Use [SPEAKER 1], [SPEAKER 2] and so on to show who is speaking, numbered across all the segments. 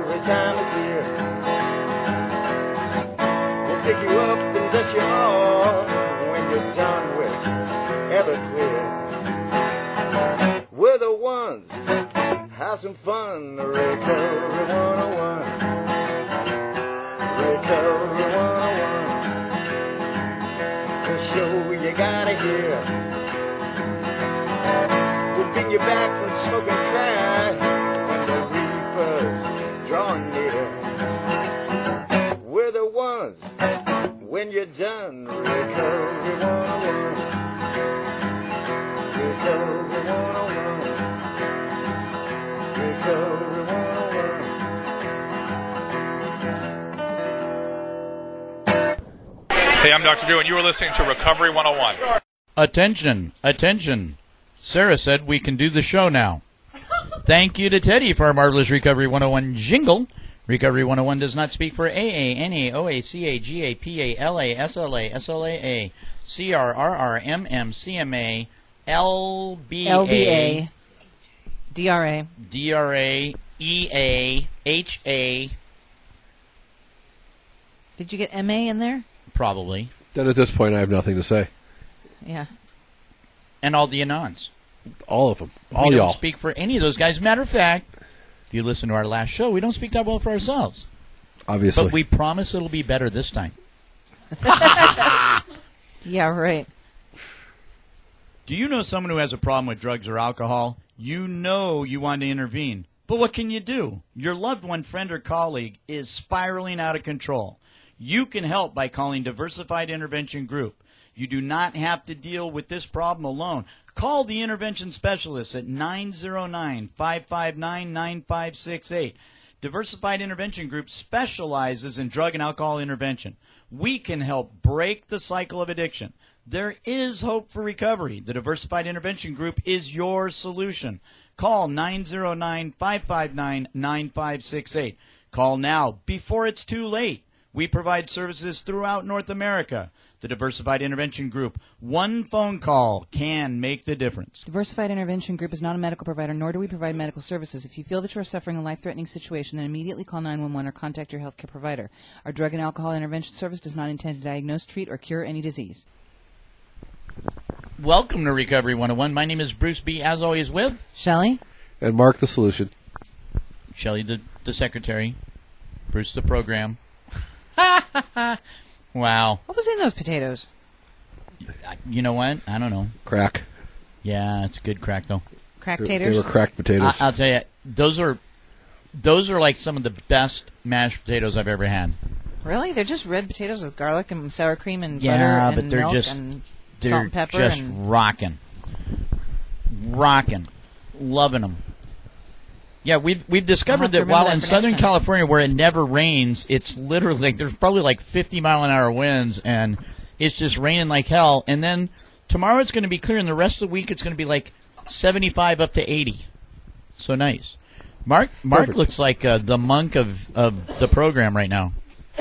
[SPEAKER 1] recovery time is here. We'll pick you up and dust you off when you're done with Everclear. We're the ones, have some fun, Recovery 101. Recovery 101. The show you gotta hear. We'll bring you back from smoking crack when the reapers drawing near. We're the ones, when you're done, Recovery 101. Recovery 101. Recovery 101.
[SPEAKER 2] Hey, I'm Dr. Drew, and you are listening to Recovery 101.
[SPEAKER 3] Attention, attention. Sarah said we can do the show now. Thank you to Teddy for our marvelous Recovery 101 jingle. Recovery 101 does not speak for AA, NA, OA, CA, GA, PA, LA, SLA, SLAA, CRRR, CMA, LBA,
[SPEAKER 4] DRA,
[SPEAKER 3] EA, HA.
[SPEAKER 4] Did you get MA in there?
[SPEAKER 3] Probably.
[SPEAKER 5] Then at this point, I have nothing to say.
[SPEAKER 4] Yeah.
[SPEAKER 3] And all the Anons.
[SPEAKER 5] All of them. All
[SPEAKER 3] we
[SPEAKER 5] y'all.
[SPEAKER 3] don't speak for any of those guys. Matter of fact, if you listen to our last show, we don't speak that well for ourselves.
[SPEAKER 5] Obviously.
[SPEAKER 3] But we promise it'll be better this time.
[SPEAKER 4] Yeah, right.
[SPEAKER 3] Do you know someone who has a problem with drugs or alcohol? You know you want to intervene. But what can you do? Your loved one, friend, or colleague is spiraling out of control. You can help by calling Diversified Intervention Group. You do not have to deal with this problem alone. Call the intervention specialist at 909-559-9568. Diversified Intervention Group specializes in drug and alcohol intervention. We can help break the cycle of addiction. There is hope for recovery. The Diversified Intervention Group is your solution. Call 909-559-9568. Call now before it's too late. We provide services throughout North America. The Diversified Intervention Group. One phone call can make the difference.
[SPEAKER 4] Diversified Intervention Group is not a medical provider, nor do we provide medical services. If you feel that you are suffering a life-threatening situation, then immediately call 911 or contact your healthcare provider. Our drug and alcohol intervention service does not intend to diagnose, treat, or cure any disease.
[SPEAKER 3] Welcome to Recovery 101. My name is Bruce B., as always, with
[SPEAKER 4] Shelley?
[SPEAKER 5] And Mark the solution.
[SPEAKER 3] Shelley, the secretary. Bruce, the program. Wow.
[SPEAKER 4] What was in those potatoes?
[SPEAKER 3] You know what? I don't know.
[SPEAKER 5] Crack.
[SPEAKER 3] Yeah, it's good crack, though.
[SPEAKER 4] Crack
[SPEAKER 5] They
[SPEAKER 4] taters?
[SPEAKER 5] were cracked potatoes.
[SPEAKER 3] I'll tell you, those are like some of the best mashed potatoes I've ever had.
[SPEAKER 4] Really? They're just red potatoes with garlic and sour cream and
[SPEAKER 3] Yeah,
[SPEAKER 4] butter and
[SPEAKER 3] but they're
[SPEAKER 4] milk
[SPEAKER 3] just-
[SPEAKER 4] and
[SPEAKER 3] They're
[SPEAKER 4] salt and pepper.
[SPEAKER 3] just
[SPEAKER 4] And
[SPEAKER 3] rocking. Loving them. Yeah, we've discovered that
[SPEAKER 4] remember
[SPEAKER 3] while
[SPEAKER 4] that
[SPEAKER 3] in
[SPEAKER 4] for
[SPEAKER 3] Southern
[SPEAKER 4] next time.
[SPEAKER 3] California where it never rains, it's literally like there's probably like 50-mile-an-hour winds, and it's just raining like hell. And then tomorrow it's going to be clear, and the rest of the week it's going to be like 75 up to 80. So nice. Mark
[SPEAKER 5] Perfect.
[SPEAKER 3] looks like the monk of the program right now.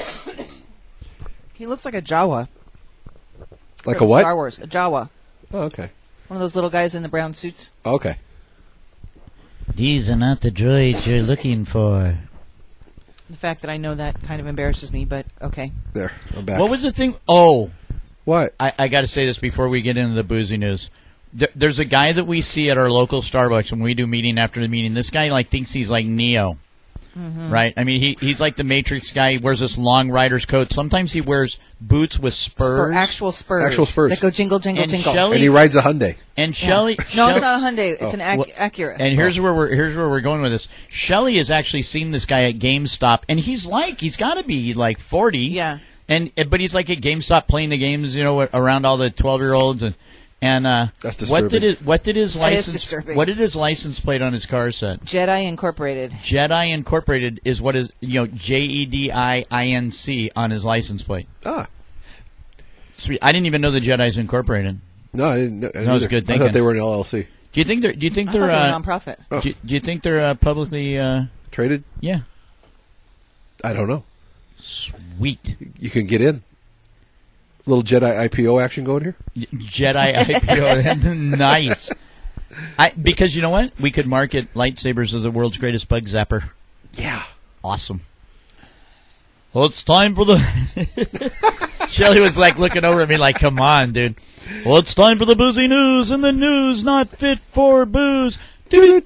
[SPEAKER 4] he looks like a Jawa.
[SPEAKER 5] Like a
[SPEAKER 4] from
[SPEAKER 5] what?
[SPEAKER 4] Star Wars. A Jawa.
[SPEAKER 5] Oh, okay.
[SPEAKER 4] One of those little guys in the brown suits.
[SPEAKER 5] Okay.
[SPEAKER 3] These are not the droids you're looking for.
[SPEAKER 4] The fact that I know that kind of embarrasses me, but okay.
[SPEAKER 5] There. I'm back.
[SPEAKER 3] What was the thing? Oh,
[SPEAKER 5] What?
[SPEAKER 3] I got to say this before we get into the boozy news. There's a guy that we see at our local Starbucks when we do meeting after the meeting. This guy thinks he's like Neo, right? I mean, he's like the Matrix guy. He wears this long rider's coat. Sometimes he wears boots with spurs.
[SPEAKER 4] Actual spurs.
[SPEAKER 5] Actual spurs.
[SPEAKER 4] That go jingle, jingle,
[SPEAKER 3] And
[SPEAKER 4] jingle.
[SPEAKER 3] Shelley-
[SPEAKER 5] And he rides a Hyundai.
[SPEAKER 3] And Shelley,
[SPEAKER 4] No, it's not a Hyundai. It's an
[SPEAKER 3] Well,
[SPEAKER 4] Acura.
[SPEAKER 3] And here's where we're going with this. Shelley has actually seen this guy at GameStop, and he's got to be like 40.
[SPEAKER 4] Yeah.
[SPEAKER 3] But he's like at GameStop playing the games, around all the 12-year-olds and
[SPEAKER 5] That's
[SPEAKER 3] what
[SPEAKER 5] disturbing.
[SPEAKER 3] did his
[SPEAKER 4] That is
[SPEAKER 3] license
[SPEAKER 4] disturbing.
[SPEAKER 3] what did his license plate on his car say?
[SPEAKER 4] Jedi Incorporated.
[SPEAKER 3] Jedi Incorporated is what is JEDIINC on his license plate.
[SPEAKER 5] Ah.
[SPEAKER 3] Sweet. I didn't even know the Jedi's Incorporated.
[SPEAKER 5] No, I didn't know.
[SPEAKER 3] That was good
[SPEAKER 5] I
[SPEAKER 3] thinking.
[SPEAKER 5] thought they were an LLC.
[SPEAKER 3] Do you think they're
[SPEAKER 4] I thought they were a nonprofit.
[SPEAKER 3] do you think they're publicly
[SPEAKER 5] Traded?
[SPEAKER 3] yeah.
[SPEAKER 5] I don't know.
[SPEAKER 3] Sweet.
[SPEAKER 5] You can get in. Little Jedi IPO action going here?
[SPEAKER 3] Jedi IPO. Nice. Because you know what? We could market lightsabers as the world's greatest bug zapper.
[SPEAKER 5] Yeah.
[SPEAKER 3] Awesome. Well, it's time for the... Shelley was like looking over at me like, come on, dude. Well, it's time for the boozy news, and the news not fit for booze. Can't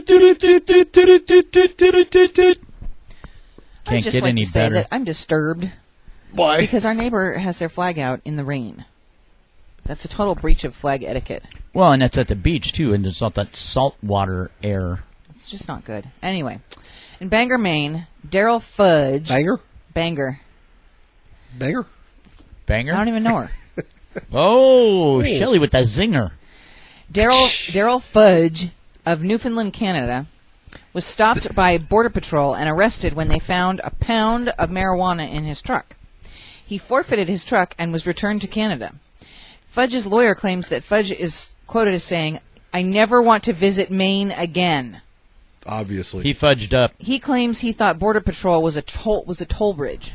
[SPEAKER 4] I'd just
[SPEAKER 3] get
[SPEAKER 4] like
[SPEAKER 3] any
[SPEAKER 4] to say
[SPEAKER 3] better.
[SPEAKER 4] that I'm disturbed.
[SPEAKER 5] Why?
[SPEAKER 4] Because our neighbor has their flag out in the rain. That's a total breach of flag etiquette.
[SPEAKER 3] Well, and that's at the beach, too, and there's not that saltwater air.
[SPEAKER 4] It's just not good. Anyway, in Bangor, Maine, Daryl Fudge.
[SPEAKER 5] Banger?
[SPEAKER 4] Banger.
[SPEAKER 5] Banger?
[SPEAKER 3] Banger?
[SPEAKER 4] I don't even know her.
[SPEAKER 3] Oh, Shelley with that zinger.
[SPEAKER 4] Daryl Fudge of Newfoundland, Canada, was stopped by Border Patrol and arrested when they found a pound of marijuana in his truck. He forfeited his truck and was returned to Canada. Fudge's lawyer claims that Fudge is quoted as saying, "I never want to visit Maine again."
[SPEAKER 5] Obviously.
[SPEAKER 3] He fudged up.
[SPEAKER 4] He claims he thought Border Patrol was a toll bridge.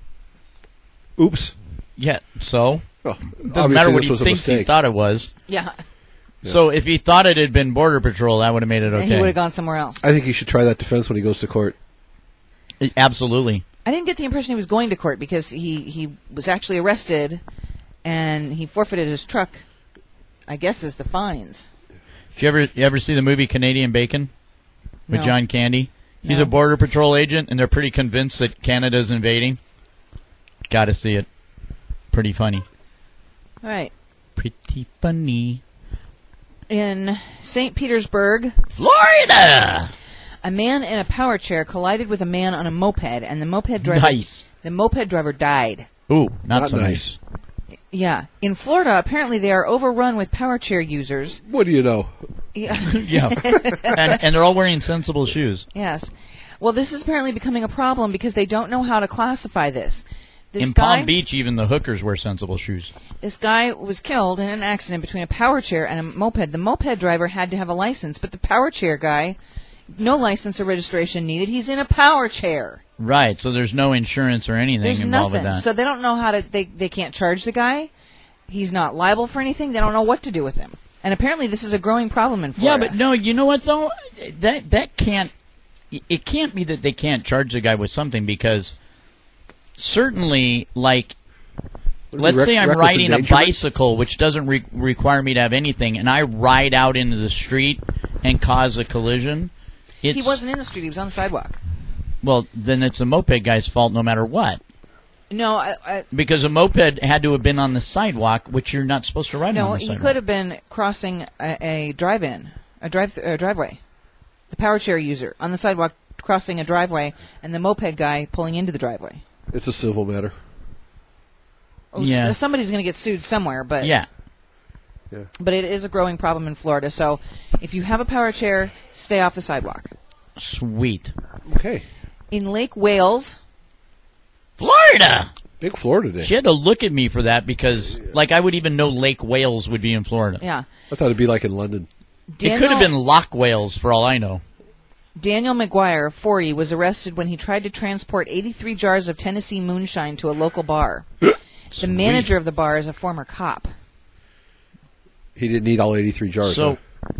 [SPEAKER 5] Oops.
[SPEAKER 3] Yeah, so?
[SPEAKER 5] Well,
[SPEAKER 3] Doesn't matter what
[SPEAKER 5] this
[SPEAKER 3] he
[SPEAKER 5] was a
[SPEAKER 3] thinks he
[SPEAKER 5] mistake.
[SPEAKER 3] thought it was.
[SPEAKER 4] Yeah.
[SPEAKER 3] So if he thought it had been Border Patrol, that would have made it okay.
[SPEAKER 4] He would have gone somewhere else.
[SPEAKER 5] I think he should try that defense when he goes to court.
[SPEAKER 3] Absolutely.
[SPEAKER 4] I didn't get the impression he was going to court because he was actually arrested and he forfeited his truck, I guess, as the fines.
[SPEAKER 3] Did you ever see the movie Canadian Bacon with
[SPEAKER 4] No.
[SPEAKER 3] John Candy? He's
[SPEAKER 4] No.
[SPEAKER 3] a Border Patrol agent, and they're pretty convinced that Canada's invading. Got to see it. Pretty funny.
[SPEAKER 4] All right.
[SPEAKER 3] Pretty funny.
[SPEAKER 4] In St. Petersburg,
[SPEAKER 3] Florida!
[SPEAKER 4] a man in a power chair collided with a man on a moped, and the moped driver
[SPEAKER 3] Nice.
[SPEAKER 4] the moped driver died.
[SPEAKER 3] Ooh, not
[SPEAKER 5] Not
[SPEAKER 3] so
[SPEAKER 5] nice.
[SPEAKER 3] nice.
[SPEAKER 4] Yeah. In Florida, apparently they are overrun with power chair users.
[SPEAKER 5] What do you know?
[SPEAKER 4] Yeah.
[SPEAKER 3] Yeah. and they're all wearing sensible shoes.
[SPEAKER 4] Yes. Well, this is apparently becoming a problem because they don't know how to classify this.
[SPEAKER 3] In Palm Beach, even the hookers wear sensible shoes.
[SPEAKER 4] This guy was killed in an accident between a power chair and a moped. The moped driver had to have a license, but the power chair guy, no license or registration needed. He's in a power chair.
[SPEAKER 3] Right, so there's no insurance or anything
[SPEAKER 4] There's
[SPEAKER 3] involved
[SPEAKER 4] nothing.
[SPEAKER 3] with that.
[SPEAKER 4] So they don't know how to, they can't charge the guy. He's not liable for anything. They don't know what to do with him. And apparently this is a growing problem in Florida.
[SPEAKER 3] Yeah, but no, you know what though? That can't. It can't be that they can't charge the guy with something because certainly, like, let's say I'm riding a bicycle, which doesn't require me to have anything, and I ride out into the street and cause a collision.
[SPEAKER 4] He wasn't in the street. He was on the sidewalk.
[SPEAKER 3] Well, then it's a moped guy's fault no matter what.
[SPEAKER 4] No,
[SPEAKER 3] Because a moped had to have been on the sidewalk, which you're not supposed to ride on
[SPEAKER 4] no,
[SPEAKER 3] the
[SPEAKER 4] he
[SPEAKER 3] sidewalk.
[SPEAKER 4] could have been crossing a driveway. The power chair user on the sidewalk crossing a driveway, and the moped guy pulling into the driveway.
[SPEAKER 5] It's a civil matter.
[SPEAKER 4] Oh,
[SPEAKER 3] Yeah.
[SPEAKER 4] Somebody's going to get sued somewhere, but
[SPEAKER 3] Yeah.
[SPEAKER 4] But it is a growing problem in Florida. So if you have a power chair, stay off the sidewalk.
[SPEAKER 3] Sweet.
[SPEAKER 5] Okay.
[SPEAKER 4] In Lake Wales,
[SPEAKER 3] Florida!
[SPEAKER 5] Big Florida day.
[SPEAKER 3] She had to look at me for that because, like, I would even know Lake Wales would be in Florida.
[SPEAKER 4] yeah,
[SPEAKER 5] I thought it'd be like in London.
[SPEAKER 3] It could have been Loch Wales, for all I know.
[SPEAKER 4] Daniel McGuire, 40, was arrested when he tried to transport 83 jars of Tennessee moonshine to a local bar. The manager of the bar is a former cop.
[SPEAKER 5] He didn't need all 83 jars.
[SPEAKER 3] So,
[SPEAKER 5] huh?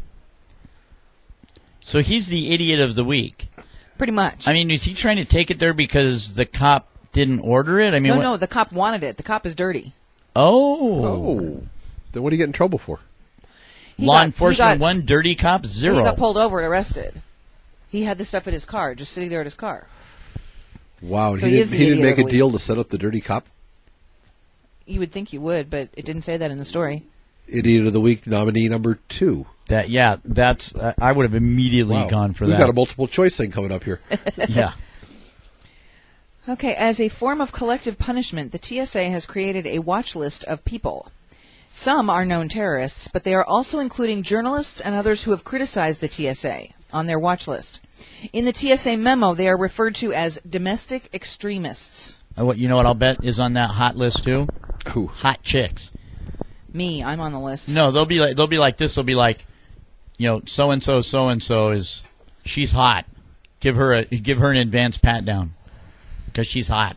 [SPEAKER 3] so he's the idiot of the week.
[SPEAKER 4] Pretty much.
[SPEAKER 3] I mean, is he trying to take it there because the cop didn't order it? I mean,
[SPEAKER 4] no, the cop wanted it. The cop is dirty.
[SPEAKER 5] Oh. Then what do you get in trouble for?
[SPEAKER 3] Law enforcement 1, dirty cop 0.
[SPEAKER 4] He got pulled over and arrested. He had the stuff at his car, just sitting there at his car.
[SPEAKER 5] Wow.
[SPEAKER 4] So
[SPEAKER 5] he
[SPEAKER 4] he is
[SPEAKER 5] didn't,
[SPEAKER 4] the
[SPEAKER 5] he didn't
[SPEAKER 4] idiot
[SPEAKER 5] make
[SPEAKER 4] of
[SPEAKER 5] a
[SPEAKER 4] the
[SPEAKER 5] deal to set up the dirty cop?
[SPEAKER 4] You would think you would, but it didn't say that in the story.
[SPEAKER 5] Idiot of the Week nominee number 2.
[SPEAKER 3] That's I would have immediately
[SPEAKER 5] Wow.
[SPEAKER 3] gone for
[SPEAKER 5] We've
[SPEAKER 3] that.
[SPEAKER 5] got a multiple choice thing coming up here.
[SPEAKER 3] Yeah.
[SPEAKER 4] Okay, as a form of collective punishment, the TSA has created a watch list of people. Some are known terrorists, but they are also including journalists and others who have criticized the TSA on their watch list. In the TSA memo, they are referred to as domestic extremists.
[SPEAKER 3] You know what I'll bet is on that hot list too?
[SPEAKER 5] Who?
[SPEAKER 3] Hot chicks.
[SPEAKER 4] Me, I'm on the list.
[SPEAKER 3] No, they'll be like this. They'll be like, so and so is she's hot. Give her an advanced pat down because she's hot.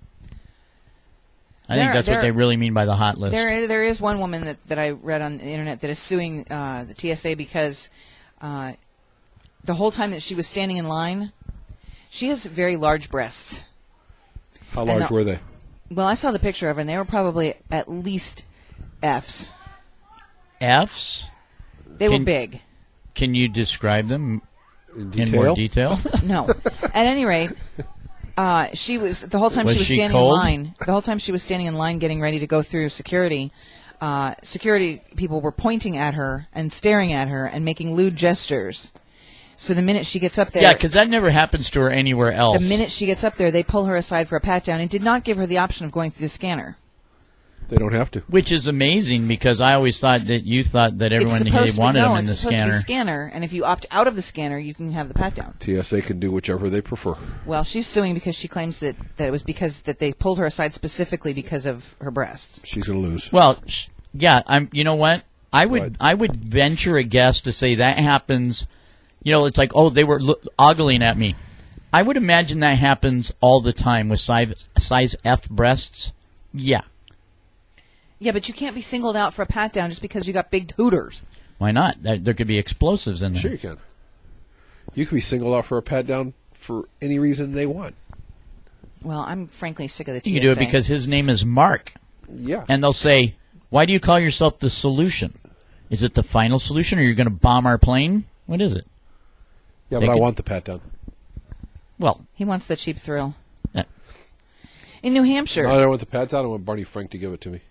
[SPEAKER 3] I think that's what they really mean by the hot list.
[SPEAKER 4] There is one woman that I read on the internet that is suing the TSA because the whole time that she was standing in line, She has very large breasts.
[SPEAKER 5] How
[SPEAKER 4] And
[SPEAKER 5] large were they?
[SPEAKER 4] Well, I saw the picture of her, and they were probably at least Fs.
[SPEAKER 3] F's?
[SPEAKER 4] They were big.
[SPEAKER 3] Can you describe them
[SPEAKER 5] In
[SPEAKER 3] in more detail?
[SPEAKER 4] No. At any rate, she was the whole time
[SPEAKER 3] Was
[SPEAKER 4] she was
[SPEAKER 3] she
[SPEAKER 4] standing
[SPEAKER 3] cold?
[SPEAKER 4] in line. The whole time she was standing in line, getting ready to go through security. Security people were pointing at her and staring at her and making lewd gestures. So the minute she gets up there,
[SPEAKER 3] Yeah, because that never happens to her anywhere else.
[SPEAKER 4] the minute she gets up there, they pull her aside for a pat down and did not give her the option of going through the scanner.
[SPEAKER 5] They don't have to.
[SPEAKER 3] Which is amazing because I always thought that you thought that everyone wanted them in the
[SPEAKER 4] it's supposed to be
[SPEAKER 3] scanner.
[SPEAKER 4] scanner, and if you opt out of the scanner, you can have the pat down.
[SPEAKER 5] TSA can do whichever they prefer.
[SPEAKER 4] Well, she's suing because she claims that it was because that they pulled her aside specifically because of her breasts.
[SPEAKER 5] She's going to lose.
[SPEAKER 3] Well, yeah, you know what? I
[SPEAKER 5] What?
[SPEAKER 3] would venture a guess to say that happens. You know, it's like, oh, they were ogling at me. I would imagine that happens all the time with size F breasts. Yeah.
[SPEAKER 4] Yeah, but you can't be singled out for a pat down just because you got big hooters.
[SPEAKER 3] Why not? There could be explosives in there.
[SPEAKER 5] Sure you can. You can be singled out for a pat down for any reason they want.
[SPEAKER 4] Well, I'm frankly sick of the TSA.
[SPEAKER 3] You can do it because his name is Mark.
[SPEAKER 5] Yeah.
[SPEAKER 3] And they'll say, why do you call yourself the solution? Is it the final solution, or you're going to bomb our plane? What is it?
[SPEAKER 5] Yeah,
[SPEAKER 3] They
[SPEAKER 5] but I
[SPEAKER 3] could-
[SPEAKER 5] want the pat down.
[SPEAKER 3] Well,
[SPEAKER 4] He wants the cheap thrill.
[SPEAKER 3] Yeah.
[SPEAKER 4] In New Hampshire,
[SPEAKER 5] No, I don't want the pat down. I want Barney Frank to give it to me.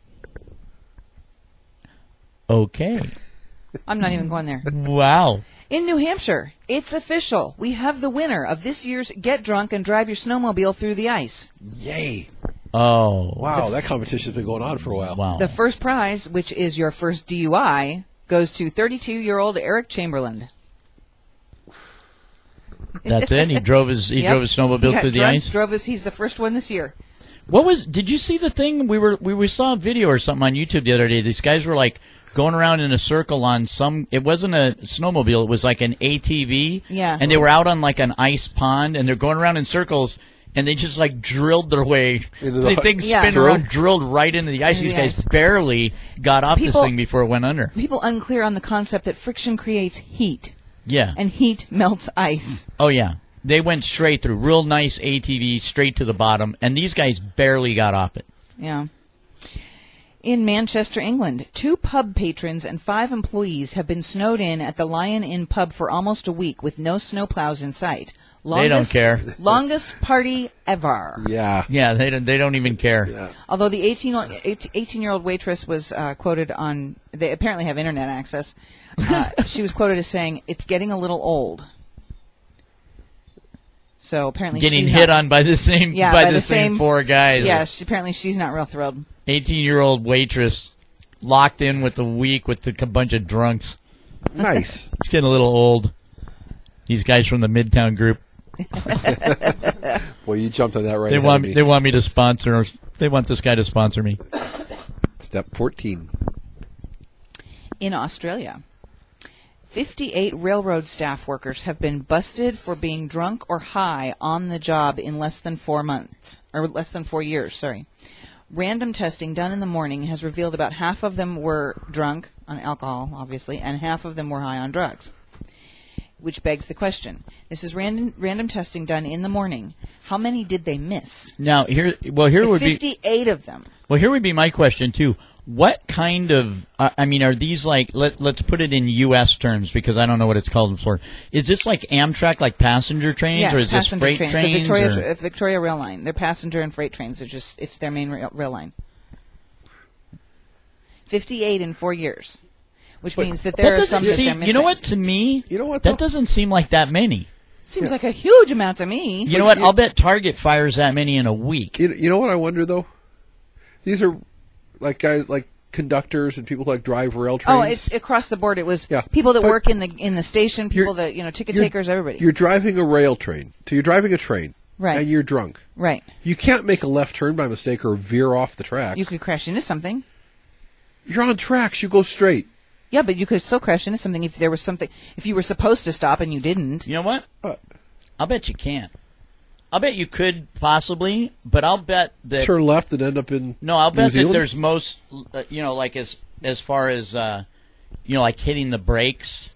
[SPEAKER 3] okay.
[SPEAKER 4] I'm not even going there.
[SPEAKER 3] Wow.
[SPEAKER 4] In New Hampshire, it's official. We have the winner of this year's Get Drunk and Drive Your Snowmobile Through the Ice.
[SPEAKER 5] Yay.
[SPEAKER 3] Oh.
[SPEAKER 5] Wow, that competition's been going on for a while.
[SPEAKER 3] Wow.
[SPEAKER 4] The first prize, which is your first DUI, goes to 32-year-old Eric Chamberlain.
[SPEAKER 3] That's it. He drove his
[SPEAKER 4] Yep.
[SPEAKER 3] snowmobile
[SPEAKER 4] He got
[SPEAKER 3] through the
[SPEAKER 4] drunk,
[SPEAKER 3] ice.
[SPEAKER 4] He's the first one this year.
[SPEAKER 3] Did you see the thing? We saw a video or something on YouTube the other day. These guys were like going around in a circle on it wasn't a snowmobile, it was like an ATV.
[SPEAKER 4] Yeah.
[SPEAKER 3] And they were out on like an ice pond and they're going around in circles and they just like drilled their way.
[SPEAKER 5] Into
[SPEAKER 3] The
[SPEAKER 5] the-
[SPEAKER 3] thing
[SPEAKER 4] Yeah.
[SPEAKER 3] spin around, drilled right into the ice.
[SPEAKER 4] Into
[SPEAKER 3] These
[SPEAKER 4] the
[SPEAKER 3] guys
[SPEAKER 4] ice.
[SPEAKER 3] barely got off this
[SPEAKER 4] People-
[SPEAKER 3] thing before it went under.
[SPEAKER 4] People unclear on the concept that friction creates heat,
[SPEAKER 3] Yeah.
[SPEAKER 4] and heat melts ice.
[SPEAKER 3] Oh, yeah. They went straight through. Real nice ATV, straight to the bottom. And these guys barely got off it.
[SPEAKER 4] Yeah. In Manchester, England, 2 pub patrons and 5 employees have been snowed in at the Lion Inn pub for almost a week with no snowplows in sight.
[SPEAKER 3] They don't care.
[SPEAKER 4] Longest party ever.
[SPEAKER 5] Yeah.
[SPEAKER 3] Yeah, they don't even care.
[SPEAKER 5] Yeah.
[SPEAKER 4] Although the 18-year-old waitress was quoted on, they apparently have internet access, she was quoted as saying, "It's getting a little old." So apparently
[SPEAKER 3] Getting
[SPEAKER 4] she's
[SPEAKER 3] hit
[SPEAKER 4] not,
[SPEAKER 3] on by the same
[SPEAKER 4] Yeah,
[SPEAKER 3] by
[SPEAKER 4] by
[SPEAKER 3] the
[SPEAKER 4] the
[SPEAKER 3] same
[SPEAKER 4] same-
[SPEAKER 3] 4 guys.
[SPEAKER 4] Yeah, apparently she's not real thrilled.
[SPEAKER 3] 18-year-old waitress locked in with a week with a bunch of drunks.
[SPEAKER 5] Nice.
[SPEAKER 3] It's getting a little old. These guys from the Midtown group.
[SPEAKER 5] Well, you jumped on that right
[SPEAKER 3] They
[SPEAKER 5] ahead
[SPEAKER 3] want
[SPEAKER 5] of me.
[SPEAKER 3] they want me to sponsor. They want this guy to sponsor me.
[SPEAKER 5] Step 14.
[SPEAKER 4] In Australia, 58 railroad staff workers have been busted for being drunk or high on the job in less than 4 months, or less than 4 years, sorry. Random testing done in the morning has revealed about half of them were drunk on alcohol, obviously, and half of them were high on drugs. Which begs the question. This is random testing done in the morning. How many did they miss?
[SPEAKER 3] Now here would be
[SPEAKER 4] 58 of them.
[SPEAKER 3] here would be my question too. What kind of are these like let's put it in U.S. terms because I don't know what it's called in Florida. Is this like Amtrak, like passenger trains,
[SPEAKER 4] Yes,
[SPEAKER 3] or is this
[SPEAKER 4] passenger
[SPEAKER 3] freight
[SPEAKER 4] trains.
[SPEAKER 3] trains?
[SPEAKER 4] The
[SPEAKER 3] or-
[SPEAKER 4] Victoria Rail Line. They're passenger and freight trains. It's their main rail line. 58 in 4 years, which means that there
[SPEAKER 3] That
[SPEAKER 4] are some
[SPEAKER 3] doesn't
[SPEAKER 4] that they're
[SPEAKER 3] seem.
[SPEAKER 4] missing.
[SPEAKER 3] You know what? To me,
[SPEAKER 5] You know what,
[SPEAKER 3] that
[SPEAKER 5] though?
[SPEAKER 3] doesn't seem like that many.
[SPEAKER 4] Seems like a huge amount to me.
[SPEAKER 3] You know what? I'll bet Target fires that many in a week.
[SPEAKER 5] You know what I wonder, though? These are like guys, like conductors and people who like drive rail trains.
[SPEAKER 4] Oh, it's across the board. It was
[SPEAKER 5] Yeah,
[SPEAKER 4] people that
[SPEAKER 5] but
[SPEAKER 4] work in the station, people
[SPEAKER 5] you're-
[SPEAKER 4] that ticket
[SPEAKER 5] You're-
[SPEAKER 4] takers, everybody.
[SPEAKER 5] You're driving a rail train. So you're driving a train.
[SPEAKER 4] Right.
[SPEAKER 5] And you're drunk.
[SPEAKER 4] Right.
[SPEAKER 5] You can't make a left turn by mistake or veer off the tracks.
[SPEAKER 4] You could crash into something.
[SPEAKER 5] You're on tracks. You go straight.
[SPEAKER 4] Yeah, but you could still crash into something if there was something. If you were supposed to stop and you didn't.
[SPEAKER 3] You know what?
[SPEAKER 5] What?
[SPEAKER 3] I'll bet you can't. I'll bet you could possibly, but I'll bet that.
[SPEAKER 5] Turn left and end up in
[SPEAKER 3] No, I'll
[SPEAKER 5] New
[SPEAKER 3] bet that
[SPEAKER 5] Zealand?
[SPEAKER 3] there's most, like as far as like hitting the brakes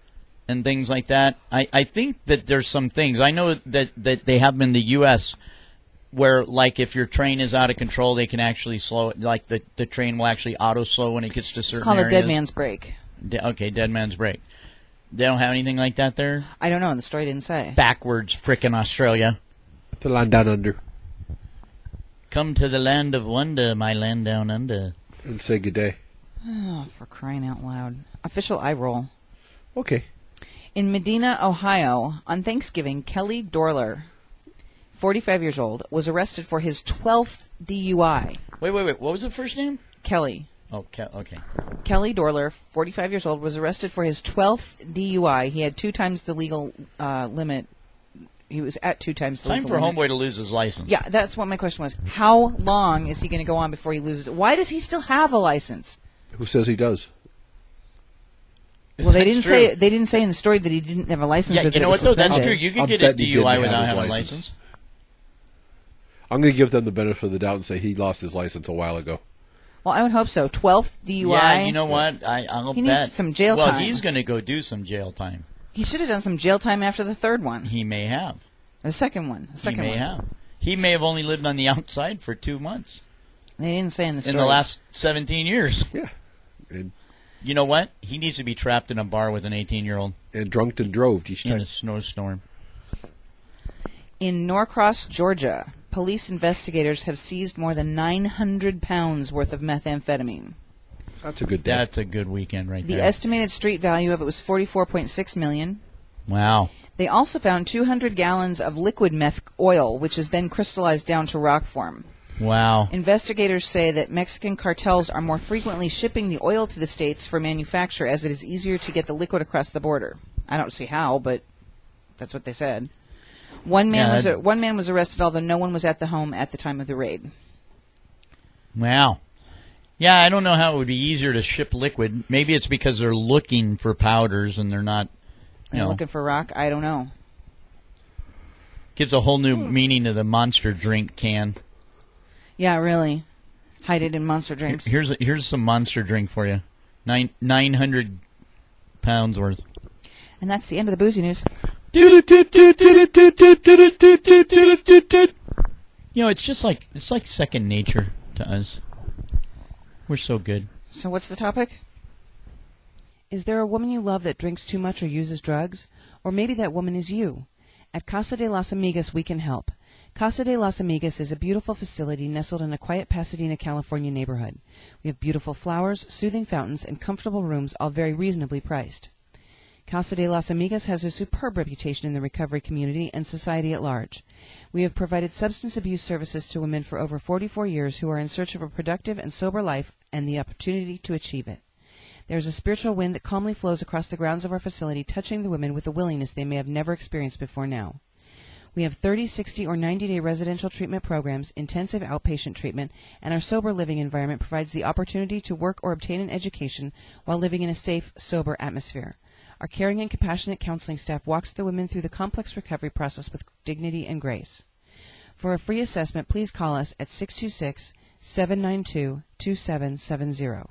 [SPEAKER 3] and things like that. I think that there's some things. I know that they have them in the U.S. where, like, if your train is out of control, they can actually slow it. Like, the train will actually auto-slow when it gets to certain areas.
[SPEAKER 4] It's called a dead man's brake.
[SPEAKER 3] Okay, dead man's brake. They don't have anything like that there?
[SPEAKER 4] I don't know. The story didn't say.
[SPEAKER 3] Backwards, frickin' Australia.
[SPEAKER 5] The land down under.
[SPEAKER 3] Come to the land of wonder, my land down under.
[SPEAKER 5] And say good day.
[SPEAKER 4] Oh, for crying out loud. Official eye roll.
[SPEAKER 5] Okay.
[SPEAKER 4] In Medina, Ohio, on Thanksgiving, Kelly Dorler, 45 years old, was arrested for his 12th DUI.
[SPEAKER 3] Wait. What was the first name?
[SPEAKER 4] Kelly.
[SPEAKER 3] Oh, okay.
[SPEAKER 4] Kelly Dorler, 45 years old, was arrested for his 12th DUI. He had 2 times the legal limit. He was at 2 times the
[SPEAKER 3] Time
[SPEAKER 4] legal
[SPEAKER 3] for
[SPEAKER 4] limit.
[SPEAKER 3] Homeboy to lose his license.
[SPEAKER 4] Yeah, that's what my question was. How long is he going to go on before he loses it? Why does he still have a license?
[SPEAKER 5] Who says he does?
[SPEAKER 4] Well, they
[SPEAKER 3] That's
[SPEAKER 4] didn't
[SPEAKER 3] true.
[SPEAKER 4] say. They didn't say in the story that he didn't have a license.
[SPEAKER 3] Yeah,
[SPEAKER 4] or that
[SPEAKER 3] you know
[SPEAKER 4] it
[SPEAKER 3] what,
[SPEAKER 4] was
[SPEAKER 3] though? That's
[SPEAKER 4] suspended.
[SPEAKER 3] true. You can
[SPEAKER 5] I'll
[SPEAKER 3] get a
[SPEAKER 5] bet he didn't
[SPEAKER 3] DUI
[SPEAKER 5] have
[SPEAKER 3] without
[SPEAKER 5] his
[SPEAKER 3] having a
[SPEAKER 5] license.
[SPEAKER 3] license.
[SPEAKER 5] I'm going to give them the benefit of the doubt and say he lost his license a while ago.
[SPEAKER 4] Well, I would hope so. 12th DUI.
[SPEAKER 3] Yeah, you know what? I'll
[SPEAKER 4] He
[SPEAKER 3] bet.
[SPEAKER 4] needs some jail
[SPEAKER 3] well,
[SPEAKER 4] time.
[SPEAKER 3] he's going to go do some jail time.
[SPEAKER 4] He should have done some jail time after the third one.
[SPEAKER 3] He may have.
[SPEAKER 4] The second one.
[SPEAKER 3] He may have. He may have only lived on the outside for 2 months
[SPEAKER 4] They didn't say in the story.
[SPEAKER 3] in the last 17 years.
[SPEAKER 5] Yeah. And
[SPEAKER 3] You know what? He needs to be trapped in a bar with an 18-year-old
[SPEAKER 5] drunk and drove each
[SPEAKER 3] in
[SPEAKER 5] time.
[SPEAKER 3] a snowstorm.
[SPEAKER 4] In Norcross, Georgia, police investigators have seized more than 900 pounds worth of methamphetamine.
[SPEAKER 5] That's a good day.
[SPEAKER 3] That's a good weekend right
[SPEAKER 4] The
[SPEAKER 3] there.
[SPEAKER 4] estimated street value of it was $44.6 million.
[SPEAKER 3] Wow.
[SPEAKER 4] They also found 200 gallons of liquid meth oil, which is then crystallized down to rock form.
[SPEAKER 3] Wow.
[SPEAKER 4] Investigators say that Mexican cartels are more frequently shipping the oil to the states for manufacture, as it is easier to get the liquid across the border. I don't see how, but that's what they said. One man was arrested, although no one was at the home at the time of the raid.
[SPEAKER 3] Wow. Yeah, I don't know how it would be easier to ship liquid. Maybe it's because they're looking for powders and they're not,
[SPEAKER 4] They're looking for rock? I don't know.
[SPEAKER 3] Gives a whole new meaning to the Monster drink can.
[SPEAKER 4] Yeah, really. Hide it in Monster drinks.
[SPEAKER 3] Here's some Monster drink for you. 900 pounds worth.
[SPEAKER 4] And that's the end of the boozy news.
[SPEAKER 3] You know, it's like second nature to us. We're so good.
[SPEAKER 4] So what's the topic? Is there a woman you love that drinks too much or uses drugs? Or maybe that woman is you. At Casa de las Amigas, we can help. Casa de las Amigas is a beautiful facility nestled in a quiet Pasadena, California neighborhood. We have beautiful flowers, soothing fountains, and comfortable rooms, all very reasonably priced. Casa de las Amigas has a superb reputation in the recovery community and society at large. We have provided substance abuse services to women for over 44 years who are in search of a productive and sober life and the opportunity to achieve it. There is a spiritual wind that calmly flows across the grounds of our facility, touching the women with a willingness they may have never experienced before now. We have 30, 60, or 90-day residential treatment programs, intensive outpatient treatment, and our sober living environment provides the opportunity to work or obtain an education while living in a safe, sober atmosphere. Our caring and compassionate counseling staff walks the women through the complex recovery process with dignity and grace. For a free assessment, please call us at 626-792-2770.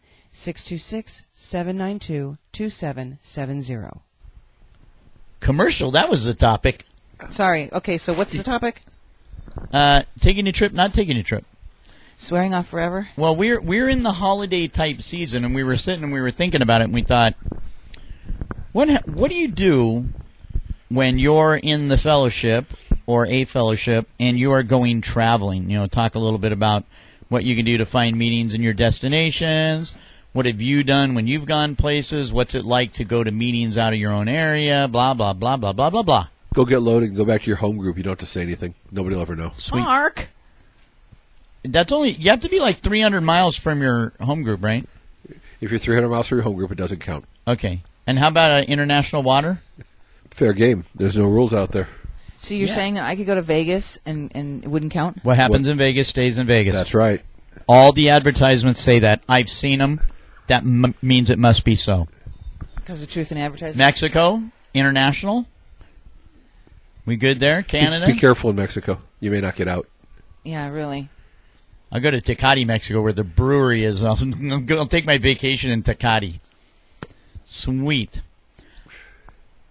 [SPEAKER 4] 626-792-2770.
[SPEAKER 3] Commercial, that was the topic.
[SPEAKER 4] Sorry. Okay, so what's the topic?
[SPEAKER 3] Taking a trip, not taking a trip.
[SPEAKER 4] Swearing off forever?
[SPEAKER 3] Well, we're in the holiday type season, and we were sitting and we were thinking about it, and we thought, what do you do when you're in the fellowship or a fellowship and you are going traveling? You know, talk a little bit about what you can do to find meetings in your destinations. What have you done when you've gone places? What's it like to go to meetings out of your own area? Blah, blah, blah, blah, blah, blah, blah.
[SPEAKER 5] Go get loaded and go back to your home group. You don't have to say anything. Nobody will ever know.
[SPEAKER 3] Sweet.
[SPEAKER 4] Mark!
[SPEAKER 3] That's only, you have to be like 300 miles from your home group, right?
[SPEAKER 5] If you're 300 miles from your home group, it doesn't count.
[SPEAKER 3] Okay. And how about international water?
[SPEAKER 5] Fair game. There's no rules out there.
[SPEAKER 4] So you're saying that I could go to Vegas and it wouldn't count?
[SPEAKER 3] What happens in Vegas stays in Vegas.
[SPEAKER 5] That's right.
[SPEAKER 3] All the advertisements say that. I've seen them. That means it must be so.
[SPEAKER 4] Because of truth in advertising?
[SPEAKER 3] Mexico, international. We good there? Canada?
[SPEAKER 5] Be careful in Mexico. You may not get out.
[SPEAKER 4] Yeah, really.
[SPEAKER 3] I'll go to Tecate, Mexico, where the brewery is. I'll take my vacation in Tecate. Sweet.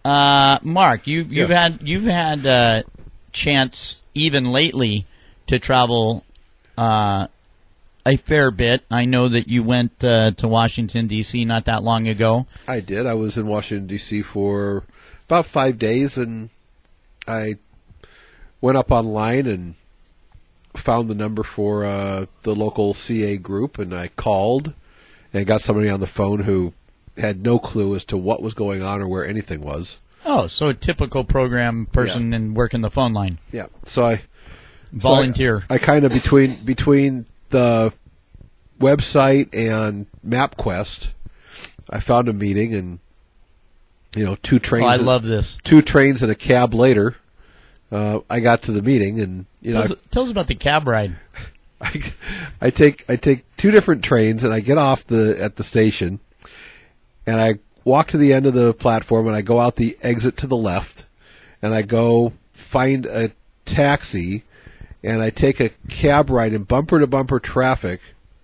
[SPEAKER 3] Mark, you've
[SPEAKER 5] Yes.
[SPEAKER 3] had chance even lately to travel a fair bit. I know that you went to Washington D.C. not that long ago.
[SPEAKER 5] I did. I was in Washington, D.C. for about 5 days, and I went up online and found the number for the local CA group, and I called and got somebody on the phone who had no clue as to what was going on or where anything was.
[SPEAKER 3] Oh, so a typical program person
[SPEAKER 5] Yeah.
[SPEAKER 3] and working the phone line.
[SPEAKER 5] Yeah. So I
[SPEAKER 3] Volunteer.
[SPEAKER 5] I kind of between the website and MapQuest, I found a meeting, and two trains.
[SPEAKER 3] Oh, I love this.
[SPEAKER 5] 2 trains and a cab later, I got to the meeting, and
[SPEAKER 3] Tell us about the cab ride.
[SPEAKER 5] I take 2 different trains, and I get off at the station, and I walk to the end of the platform, and I go out the exit to the left, and I go find a taxi, and I take a cab ride in bumper to bumper traffic,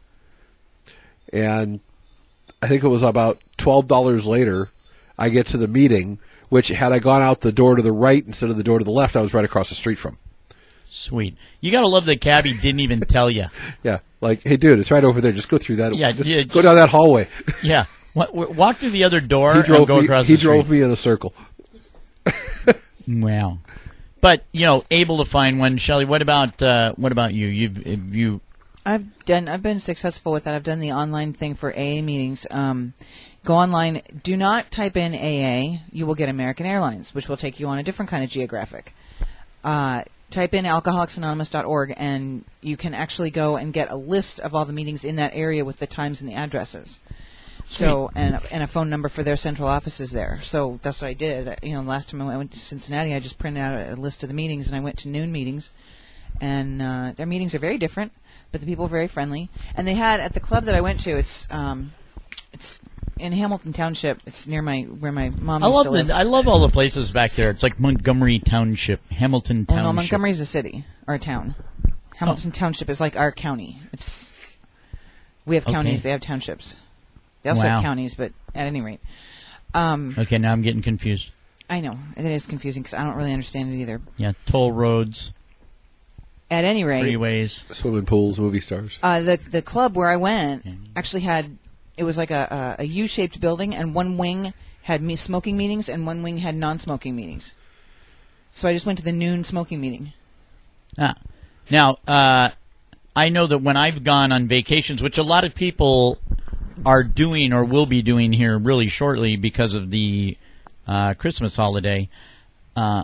[SPEAKER 5] and I think it was about $12 later, I get to the meeting, which had I gone out the door to the right instead of the door to the left, I was right across the street from.
[SPEAKER 3] Sweet. You got to love the cabbie didn't even tell you.
[SPEAKER 5] Yeah, like, hey, dude, it's right over there. Just go through that.
[SPEAKER 3] Yeah,
[SPEAKER 5] go down that hallway.
[SPEAKER 3] Yeah. Walk through the other door
[SPEAKER 5] He
[SPEAKER 3] and
[SPEAKER 5] drove
[SPEAKER 3] go
[SPEAKER 5] me.
[SPEAKER 3] across
[SPEAKER 5] He
[SPEAKER 3] the street.
[SPEAKER 5] drove me in a circle.
[SPEAKER 3] Wow. But, able to find one. Shelley, what about you?
[SPEAKER 4] I've been successful with that. I've done the online thing for AA meetings. Go online. Do not type in AA. You will get American Airlines, which will take you on a different kind of geographic. Type in alcoholicsanonymous.org, and you can actually go and get a list of all the meetings in that area with the times and the addresses. So, and a phone number for their central offices there. So that's what I did. Last time I went to Cincinnati, I just printed out a list of the meetings, and I went to noon meetings. And their meetings are very different, but the people are very friendly. And they had, at the club that I went to, it's in Hamilton Township. It's near where my mom used to live.
[SPEAKER 3] I love all the places back there. It's like Montgomery Township, Hamilton Township.
[SPEAKER 4] Oh, no, Montgomery's a city or a town. Hamilton Township is like our county. We have counties, they have townships. They also have counties, but at any rate.
[SPEAKER 3] Okay, now I'm getting confused.
[SPEAKER 4] I know. It is confusing because I don't really understand it either.
[SPEAKER 3] Yeah, toll roads.
[SPEAKER 4] At any rate.
[SPEAKER 3] Freeways.
[SPEAKER 5] Swimming pools, movie stars.
[SPEAKER 4] The club where I went actually had, it was like a U-shaped building, and one wing had smoking meetings and one wing had non-smoking meetings. So I just went to the noon smoking meeting.
[SPEAKER 3] Now, I know that when I've gone on vacations, which a lot of people are doing or will be doing here really shortly because of the Christmas holiday, I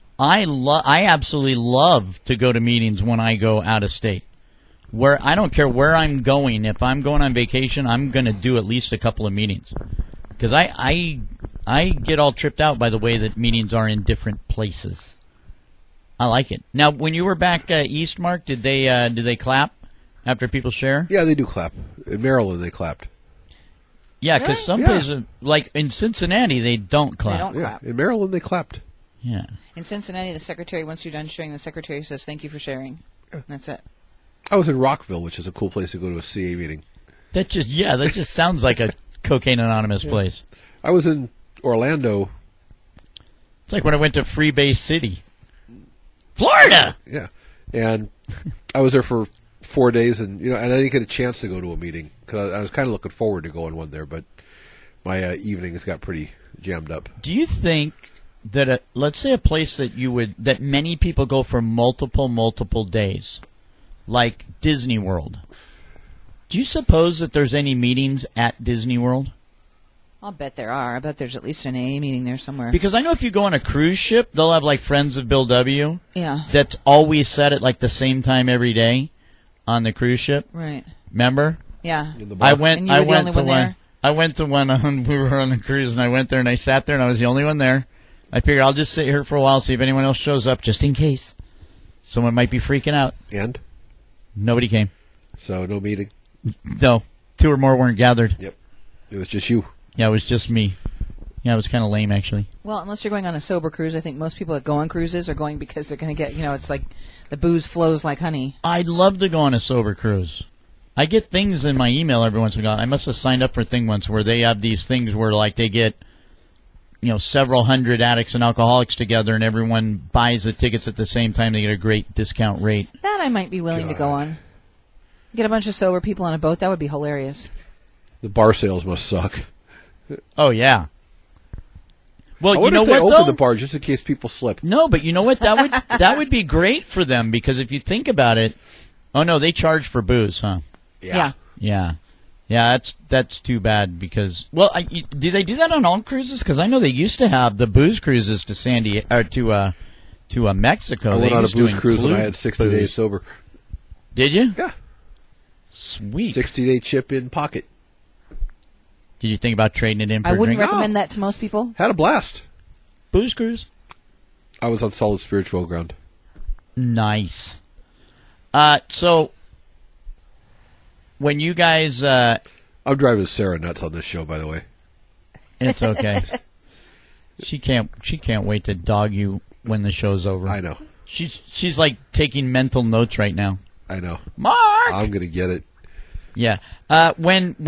[SPEAKER 3] absolutely love to go to meetings when I go out of state. Where I don't care where I'm going. If I'm going on vacation, I'm going to do at least a couple of meetings because I get all tripped out by the way that meetings are in different places. I like it. Now, when you were back east, Mark, did they clap after people share?
[SPEAKER 5] Yeah, they do clap. In Maryland, they clapped.
[SPEAKER 3] Yeah, because some places, like in Cincinnati, they don't clap.
[SPEAKER 4] They don't clap.
[SPEAKER 5] In Maryland, they clapped.
[SPEAKER 3] Yeah.
[SPEAKER 4] In Cincinnati, the secretary, once you're done sharing, the secretary says, "Thank you for sharing." And that's it.
[SPEAKER 5] I was in Rockville, which is a cool place to go to a CA meeting.
[SPEAKER 3] That just sounds like a Cocaine Anonymous place.
[SPEAKER 5] I was in Orlando.
[SPEAKER 3] It's like when I went to Freebase City, Florida.
[SPEAKER 5] Yeah, and I was there for 4 days, and and I didn't get a chance to go to a meeting because I was kind of looking forward to going one there, but my evenings got pretty jammed up.
[SPEAKER 3] Do you think that let's say a place that many people go for multiple days, like Disney World? Do you suppose that there's any meetings at Disney World?
[SPEAKER 4] I'll bet there are. I bet there's at least an AA meeting there somewhere.
[SPEAKER 3] Because I know if you go on a cruise ship, they'll have like Friends of Bill W.
[SPEAKER 4] Yeah.
[SPEAKER 3] That's always set at like the same time every day on the cruise ship.
[SPEAKER 4] Right.
[SPEAKER 3] Remember?
[SPEAKER 4] Yeah.
[SPEAKER 3] I went.
[SPEAKER 4] And you were the only
[SPEAKER 3] to
[SPEAKER 4] one there?
[SPEAKER 3] I went to one on. We were on a cruise, and I went there, and I sat there, and I was the only one there. I figured I'll just sit here for a while, see if anyone else shows up, just in case someone might be freaking out.
[SPEAKER 5] And
[SPEAKER 3] Nobody came.
[SPEAKER 5] so no meeting.
[SPEAKER 3] No, 2 or more weren't gathered.
[SPEAKER 5] Yep, it was just you.
[SPEAKER 3] Yeah, it was just me. Yeah, it was kind of lame, actually.
[SPEAKER 4] Well, unless you're going on a sober cruise, I think most people that go on cruises are going because they're going to get, it's like the booze flows like honey.
[SPEAKER 3] I'd love to go on a sober cruise. I get things in my email every once in a while. I must have signed up for a thing once where they have these things where, like, they get several hundred addicts and alcoholics together, and everyone buys the tickets at the same time, they get a great discount rate.
[SPEAKER 4] That I might be willing to go on. Get a bunch of sober people on a boat. That would be hilarious.
[SPEAKER 5] The bar sales must suck.
[SPEAKER 3] Oh, yeah. Well,
[SPEAKER 5] I
[SPEAKER 3] you
[SPEAKER 5] wonder
[SPEAKER 3] know
[SPEAKER 5] if they
[SPEAKER 3] what,
[SPEAKER 5] open
[SPEAKER 3] though?
[SPEAKER 5] the bar just in case people slip.
[SPEAKER 3] No, but you know what? That would be great for them, because if you think about it, oh no, they charge for booze, huh?
[SPEAKER 4] Yeah.
[SPEAKER 3] Yeah, that's too bad because do they do that on all cruises? Because I know they used to have the booze cruises to Mexico.
[SPEAKER 5] I went
[SPEAKER 3] They
[SPEAKER 5] on a
[SPEAKER 3] used to
[SPEAKER 5] booze cruise when I
[SPEAKER 3] include
[SPEAKER 5] had 60
[SPEAKER 3] booze.
[SPEAKER 5] days sober.
[SPEAKER 3] Did you?
[SPEAKER 5] Yeah.
[SPEAKER 3] Sweet.
[SPEAKER 5] 60-day chip in pocket.
[SPEAKER 3] Did you think about trading it in for
[SPEAKER 4] I
[SPEAKER 3] a
[SPEAKER 4] wouldn't
[SPEAKER 3] drink?
[SPEAKER 4] recommend that to most people.
[SPEAKER 5] Had a blast.
[SPEAKER 3] Booze cruise.
[SPEAKER 5] I was on solid spiritual ground.
[SPEAKER 3] Nice. So when you guys,
[SPEAKER 5] I'm driving Sarah nuts on this show, by the way.
[SPEAKER 3] it's okay. She can't wait to dog you when the show's over.
[SPEAKER 5] I know.
[SPEAKER 3] She's like taking mental notes right now.
[SPEAKER 5] I know.
[SPEAKER 3] Mark,
[SPEAKER 5] I'm going to get it.
[SPEAKER 3] yeah. When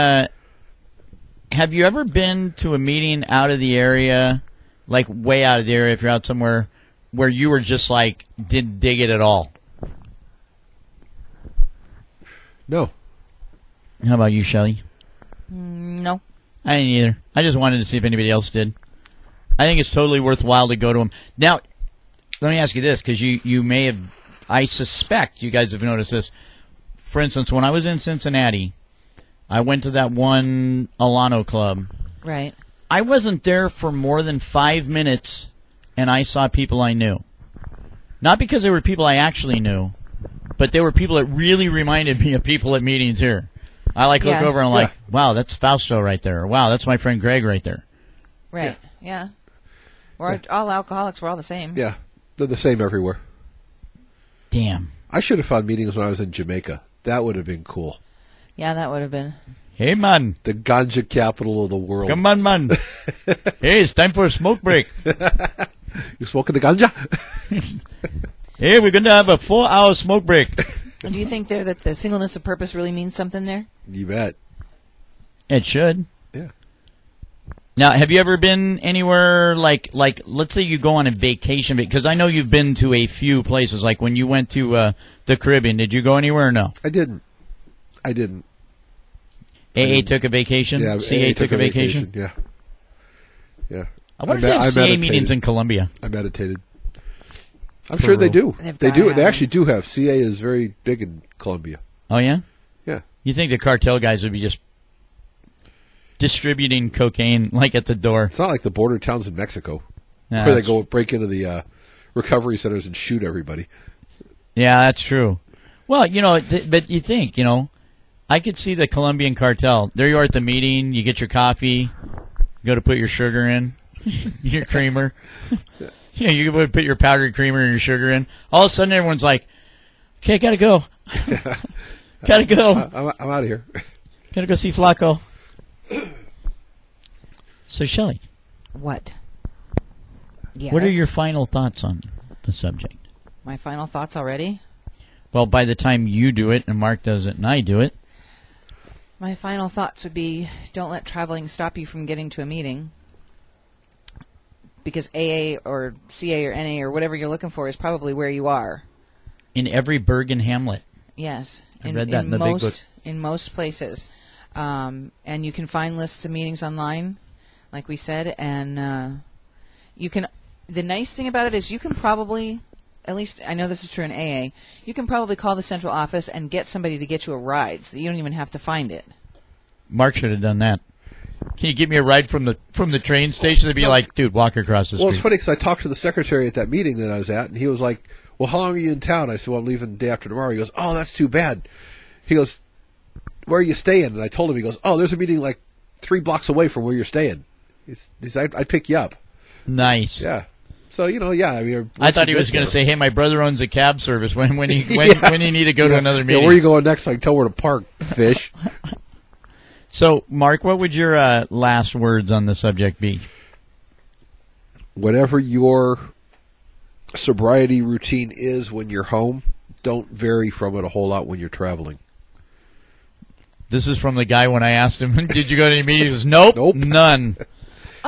[SPEAKER 3] have you ever been to a meeting out of the area, like way out of the area? If you're out somewhere where you were just like didn't dig it at all.
[SPEAKER 5] No.
[SPEAKER 3] How about you, Shelley?
[SPEAKER 4] No.
[SPEAKER 3] I didn't either. I just wanted to see if anybody else did. I think it's totally worthwhile to go to them. Now, let me ask you this, because you may have, I suspect you guys have noticed this. For instance, when I was in Cincinnati, I went to that one Alano club.
[SPEAKER 4] Right.
[SPEAKER 3] I wasn't there for more than 5 minutes, and I saw people I knew. Not because they were people I actually knew, but they were people that really reminded me of people at meetings here. I look over and I'm like, wow, that's Fausto right there. Or, wow, that's my friend Greg right there.
[SPEAKER 4] Right. Yeah. We're all alcoholics. We're all the same.
[SPEAKER 5] Yeah. They're the same everywhere.
[SPEAKER 3] Damn.
[SPEAKER 5] I should have found meetings when I was in Jamaica. That would have been cool.
[SPEAKER 4] Yeah, that would have been.
[SPEAKER 3] Hey, man.
[SPEAKER 5] The ganja capital of the world.
[SPEAKER 3] Come on, man. Hey, it's time for a smoke break.
[SPEAKER 5] You smoking the ganja?
[SPEAKER 3] Hey, we're going to have a 4-hour smoke break.
[SPEAKER 4] Do you think there that the singleness of purpose really means something there?
[SPEAKER 5] You bet.
[SPEAKER 3] It should.
[SPEAKER 5] Yeah.
[SPEAKER 3] Now, have you ever been anywhere like let's say you go on a vacation, because I know you've been to a few places, like when you went to the Caribbean. Did you go anywhere or no?
[SPEAKER 5] I didn't.
[SPEAKER 3] AA took a vacation?
[SPEAKER 5] Yeah,
[SPEAKER 3] CA took a vacation?
[SPEAKER 5] Yeah. Yeah.
[SPEAKER 3] I wonder if they have CA meetings in Colombia.
[SPEAKER 5] I meditated. I'm sure they do. They do. They actually do have. CA is very big in Colombia.
[SPEAKER 3] Oh, yeah?
[SPEAKER 5] Yeah.
[SPEAKER 3] You think the cartel guys would be just distributing cocaine like at the door?
[SPEAKER 5] It's not like the border towns in Mexico
[SPEAKER 3] Nah,
[SPEAKER 5] where they go break into the recovery centers and shoot everybody.
[SPEAKER 3] Yeah, that's true. Well, but you think, I could see the Colombian cartel. There you are at the meeting. You get your coffee. Go to put your sugar in. Your creamer. Yeah, you can put your powdered creamer and your sugar in. All of a sudden, everyone's like, okay, gotta go. Gotta go.
[SPEAKER 5] I'm out of here.
[SPEAKER 3] Gotta go see Flacco. So, Shelley.
[SPEAKER 4] What? Yes.
[SPEAKER 3] What are your final thoughts on the subject?
[SPEAKER 4] My final thoughts already?
[SPEAKER 3] Well, by the time you do it and Mark does it and I do it.
[SPEAKER 4] My final thoughts would be, don't let traveling stop you from getting to a meeting. Because AA or CA or NA or whatever you're looking for is probably where you are.
[SPEAKER 3] In every burg and hamlet.
[SPEAKER 4] Yes.
[SPEAKER 3] I read that in the big book.
[SPEAKER 4] In most places. And you can find lists of meetings online, like we said, and you can. The nice thing about it is you can probably, at least I know this is true in AA, you can probably call the central office and get somebody to get you a ride, so that you don't even have to find it.
[SPEAKER 3] Mark should have done that. Can you give me a ride from the train station? They'd be like, dude, walk across the street.
[SPEAKER 5] Well, it's funny because I talked to the secretary at that meeting that I was at, and he was like, well, how long are you in town? I said, well, I'm leaving the day after tomorrow. He goes, oh, that's too bad. He goes, where are you staying? And I told him, he goes, oh, there's a meeting like 3 blocks away from where you're staying. He said, I'd pick you up.
[SPEAKER 3] Nice.
[SPEAKER 5] Yeah. So, yeah. I mean,
[SPEAKER 3] I thought he was going to say, hey, my brother owns a cab service when you need to go to another meeting.
[SPEAKER 5] Yeah, where are you going next so I can tell where to park, fish?
[SPEAKER 3] So, Mark, what would your last words on the subject be?
[SPEAKER 5] Whatever your sobriety routine is when you're home, don't vary from it a whole lot when you're traveling.
[SPEAKER 3] This is from the guy when I asked him, did you go to any meetings? He goes, nope,
[SPEAKER 5] Nope.
[SPEAKER 3] none.
[SPEAKER 4] Oh,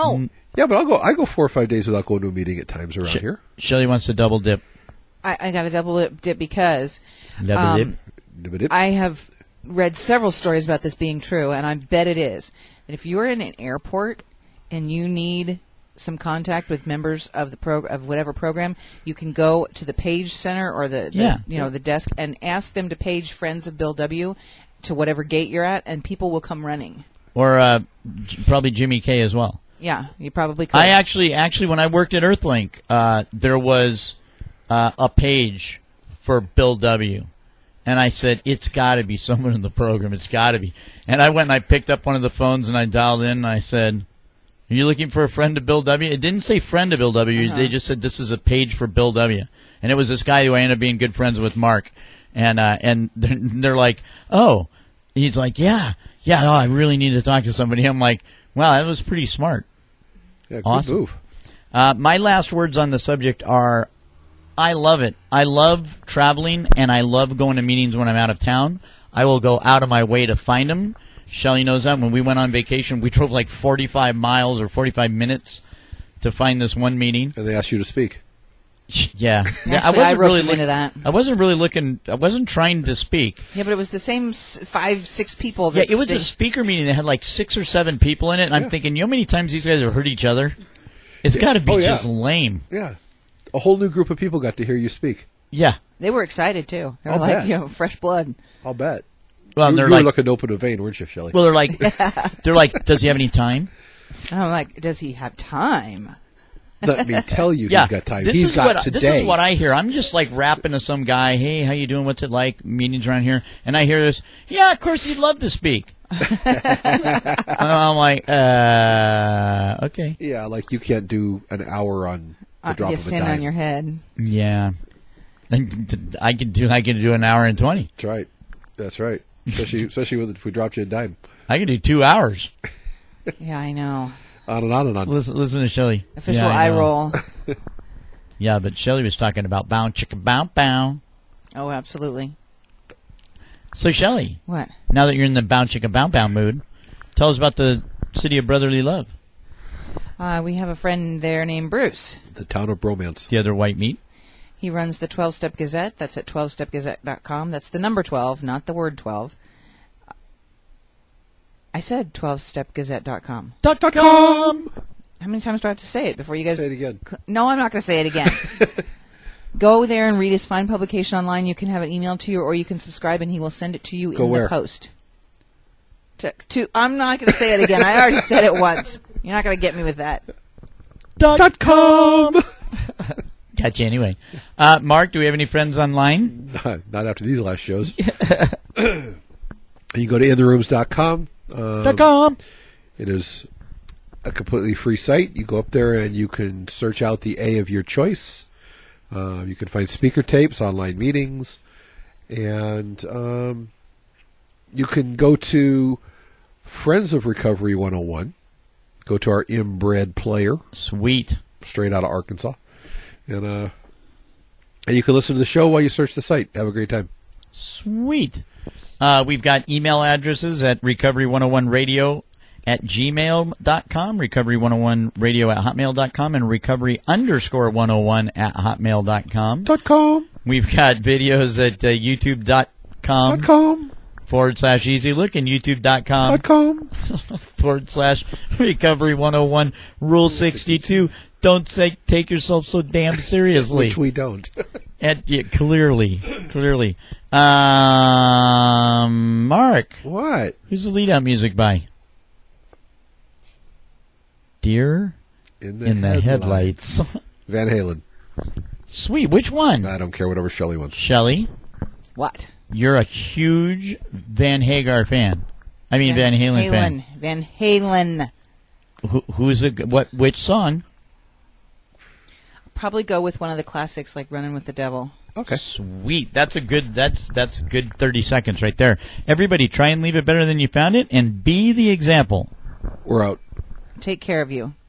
[SPEAKER 5] Yeah, but I go 4 or 5 days without going to a meeting at times around here.
[SPEAKER 3] Shelley wants to double dip.
[SPEAKER 4] I got a double dip because
[SPEAKER 3] Double dip.
[SPEAKER 4] I have read several stories about this being true, and I bet it is. That if you're in an airport and you need some contact with members of the of whatever program, you can go to the page center or the desk and ask them to page friends of Bill W. to whatever gate you're at, and people will come running.
[SPEAKER 3] Or probably Jimmy K as well.
[SPEAKER 4] Yeah, you probably could.
[SPEAKER 3] I actually, when I worked at Earthlink, there was a page for Bill W. And I said, it's got to be someone in the program. It's got to be. And I went and I picked up one of the phones and I dialed in and I said, are you looking for a friend of Bill W.? It didn't say friend of Bill W. They just said this is a page for Bill W. And it was this guy who I ended up being good friends with, Mark. And they're like, oh. He's like, yeah, I really need to talk to somebody. I'm like, wow, that was pretty smart.
[SPEAKER 5] Yeah, good
[SPEAKER 3] awesome
[SPEAKER 5] move.
[SPEAKER 3] My last words on the subject are, I love it. I love traveling, and I love going to meetings when I'm out of town. I will go out of my way to find them. Shelley knows that. When we went on vacation, we drove like 45 miles or 45 minutes to find this one meeting.
[SPEAKER 5] And they asked you to speak.
[SPEAKER 3] Yeah.
[SPEAKER 4] Actually, I roped into that.
[SPEAKER 3] I wasn't really looking. I wasn't trying to speak.
[SPEAKER 4] Yeah, but it was the same 5-6 people.
[SPEAKER 3] Yeah, it was a speaker meeting that had like 6 or 7 people in it, and I'm thinking, you know how many times these guys have heard each other? It's got to be just lame.
[SPEAKER 5] Yeah. A whole new group of people got to hear you speak.
[SPEAKER 3] Yeah.
[SPEAKER 4] They were excited, too. They were
[SPEAKER 5] I'll bet.
[SPEAKER 4] fresh blood.
[SPEAKER 5] I'll bet.
[SPEAKER 3] Well,
[SPEAKER 5] you were looking to open a vein, weren't you, Shelley?
[SPEAKER 3] Well, they're like, does he have any time?
[SPEAKER 4] And I'm like, does he have time?
[SPEAKER 5] Let me tell you, he's got time.
[SPEAKER 3] This is what I hear. I'm just like rapping to some guy, hey, how you doing? What's it like? Meetings around here. And I hear this, yeah, of course he'd love to speak. I'm like, okay.
[SPEAKER 5] Yeah, like you can't do an hour on the drop of a
[SPEAKER 4] stand
[SPEAKER 5] dime.
[SPEAKER 4] on your head.
[SPEAKER 3] Yeah. I can do an hour and 20.
[SPEAKER 5] That's right. Especially if we dropped you a dime.
[SPEAKER 3] I can do 2 hours.
[SPEAKER 4] Yeah, I know.
[SPEAKER 5] On and on and on.
[SPEAKER 3] Listen to Shelley.
[SPEAKER 4] Official eye roll.
[SPEAKER 3] Yeah, but Shelley was talking about bow chicka bow bow.
[SPEAKER 4] Oh, absolutely.
[SPEAKER 3] So Shelley,
[SPEAKER 4] what?
[SPEAKER 3] Now that you're in the bow chicka bow bow mood, tell us about the City of Brotherly Love.
[SPEAKER 4] We have a friend there named Bruce.
[SPEAKER 5] The town of bromance.
[SPEAKER 3] The other white meat.
[SPEAKER 4] He runs the 12-Step Gazette. That's at 12stepgazette.com. That's the number 12, not the word 12. I said 12stepgazette.com.
[SPEAKER 3] .com.
[SPEAKER 4] How many times do I have to say it before you guys...
[SPEAKER 5] Say it again.
[SPEAKER 4] No, I'm not going to say it again. Go there and read his fine publication online. You can have it emailed to you, or you can subscribe, and he will send it to you in the post. I'm not going to say it again. I already said it once. You're not going to get me with that.
[SPEAKER 5] .com.
[SPEAKER 3] Gotcha anyway. Mark, do we have any friends online?
[SPEAKER 5] Not after these last shows. You can go to intherooms.com. It is a completely free site. You go up there and you can search out the A of your choice. You can find speaker tapes, online meetings, and you can go to Friends of Recovery 101. Go to our inbred player.
[SPEAKER 3] Sweet.
[SPEAKER 5] Straight out of Arkansas. And you can listen to the show while you search the site. Have a great time.
[SPEAKER 3] Sweet. We've got email addresses at recovery101radio@gmail.com, recovery101radio@hotmail.com, and recovery_101@hotmail.com. We've got videos at youtube.com/easylook and youtube.com/recovery101 rule 62. Don't take yourself so damn seriously.
[SPEAKER 5] Which we don't.
[SPEAKER 3] And clearly. Mark.
[SPEAKER 5] What?
[SPEAKER 3] Who's the lead-out music by? Deer in the Headlights.
[SPEAKER 5] Van Halen.
[SPEAKER 3] Sweet. Which one?
[SPEAKER 5] I don't care. Whatever Shelley wants.
[SPEAKER 3] Shelley?
[SPEAKER 4] What?
[SPEAKER 3] You're a huge Van Hagar fan. I mean Van Halen fan.
[SPEAKER 4] Van Halen.
[SPEAKER 3] Which song?
[SPEAKER 4] Probably go with one of the classics like Running with the Devil.
[SPEAKER 5] Okay.
[SPEAKER 3] Sweet. That's a good 30 seconds right there. Everybody try and leave it better than you found it and be the example.
[SPEAKER 5] We're out.
[SPEAKER 4] Take care of you.